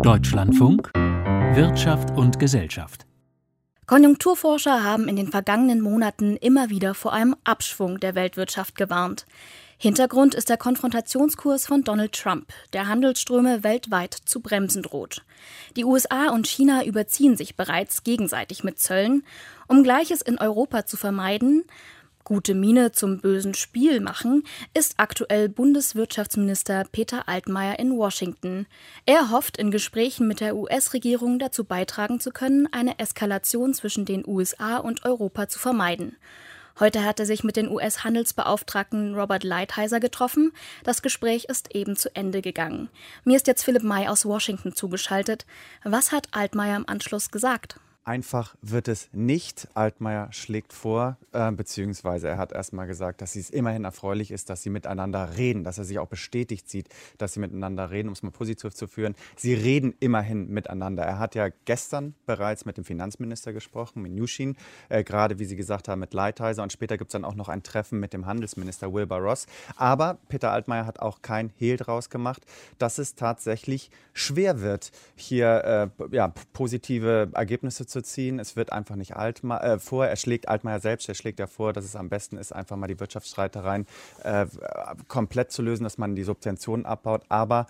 Deutschlandfunk Wirtschaft und Gesellschaft. Konjunkturforscher haben in den vergangenen Monaten immer wieder vor einem Abschwung der Weltwirtschaft gewarnt. Hintergrund ist der Konfrontationskurs von Donald Trump, der Handelsströme weltweit zu bremsen droht. Die USA und China überziehen sich bereits gegenseitig mit Zöllen. Um Gleiches in Europa zu vermeiden, gute Miene zum bösen Spiel machen, ist aktuell Bundeswirtschaftsminister Peter Altmaier in Washington. Er hofft, in Gesprächen mit der US-Regierung dazu beitragen zu können, eine Eskalation zwischen den USA und Europa zu vermeiden. Heute hat er sich mit den US-Handelsbeauftragten Robert Lighthizer getroffen. Das Gespräch ist eben zu Ende gegangen. Mir ist jetzt Philipp May aus Washington zugeschaltet. Was hat Altmaier im Anschluss gesagt? Einfach wird es nicht. Altmaier schlägt vor, beziehungsweise er hat erstmal gesagt, dass es immerhin erfreulich ist, dass sie miteinander reden, dass er sich auch bestätigt sieht, dass sie miteinander reden, um es mal positiv zu führen. Sie reden immerhin miteinander. Er hat ja gestern bereits mit dem Finanzminister gesprochen, mit Mnuchin, gerade wie Sie gesagt haben, mit Lighthizer, und später gibt es dann auch noch ein Treffen mit dem Handelsminister Wilbur Ross. Aber Peter Altmaier hat auch kein Hehl draus gemacht, dass es tatsächlich schwer wird, hier positive Ergebnisse zu ziehen. Es wird einfach nicht vor. Er schlägt Altmaier selbst, er schlägt ja vor, dass es am besten ist, einfach mal die Wirtschaftsstreitereien komplett zu lösen, dass man die Subventionen abbaut. Aber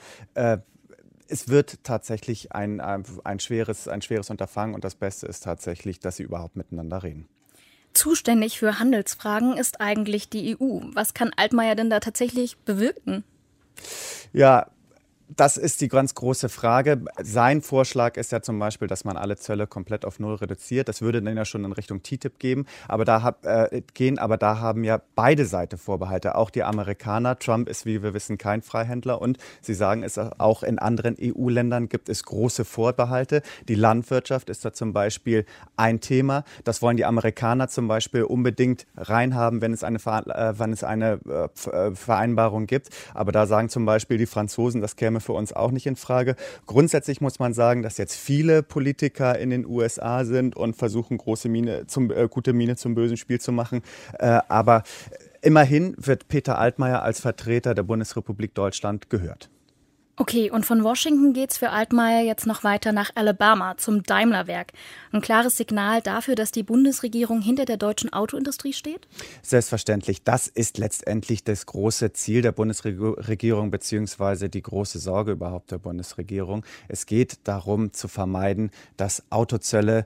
es wird tatsächlich ein schweres Unterfangen, und das Beste ist tatsächlich, dass sie überhaupt miteinander reden. Zuständig für Handelsfragen ist eigentlich die EU. Was kann Altmaier denn da tatsächlich bewirken? Ja, das ist die ganz große Frage. Sein Vorschlag ist ja zum Beispiel, dass man alle Zölle komplett auf Null reduziert. Das würde dann ja schon in Richtung TTIP gehen. Aber da haben ja beide Seiten Vorbehalte. Auch die Amerikaner. Trump ist, wie wir wissen, kein Freihändler. Und sie sagen es auch, in anderen EU-Ländern gibt es große Vorbehalte. Die Landwirtschaft ist da zum Beispiel ein Thema. Das wollen die Amerikaner zum Beispiel unbedingt reinhaben, wenn es eine Vereinbarung gibt. Aber da sagen zum Beispiel die Franzosen, das käme für uns auch nicht in Frage. Grundsätzlich muss man sagen, dass jetzt viele Politiker in den USA sind und versuchen, gute Miene zum bösen Spiel zu machen. Aber immerhin wird Peter Altmaier als Vertreter der Bundesrepublik Deutschland gehört. Okay, und von Washington geht's für Altmaier jetzt noch weiter nach Alabama, zum Daimler-Werk. Ein klares Signal dafür, dass die Bundesregierung hinter der deutschen Autoindustrie steht? Selbstverständlich. Das ist letztendlich das große Ziel der Bundesregierung, beziehungsweise die große Sorge überhaupt der Bundesregierung. Es geht darum, zu vermeiden, dass Autozölle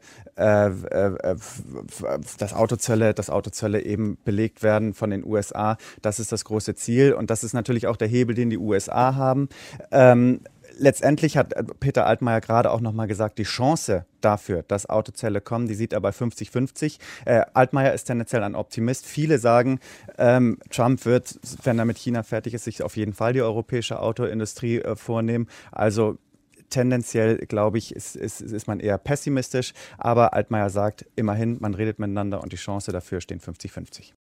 eben belegt werden von den USA. Das ist das große Ziel, und das ist natürlich auch der Hebel, den die USA haben. Letztendlich hat Peter Altmaier gerade auch nochmal gesagt, die Chance dafür, dass Autozölle kommen, die sieht er bei 50-50. Altmaier ist tendenziell ein Optimist. Viele sagen, Trump wird, wenn er mit China fertig ist, sich auf jeden Fall die europäische Autoindustrie vornehmen. Also tendenziell, glaube ich, ist man eher pessimistisch. Aber Altmaier sagt, immerhin, man redet miteinander, und die Chance dafür stehen 50-50.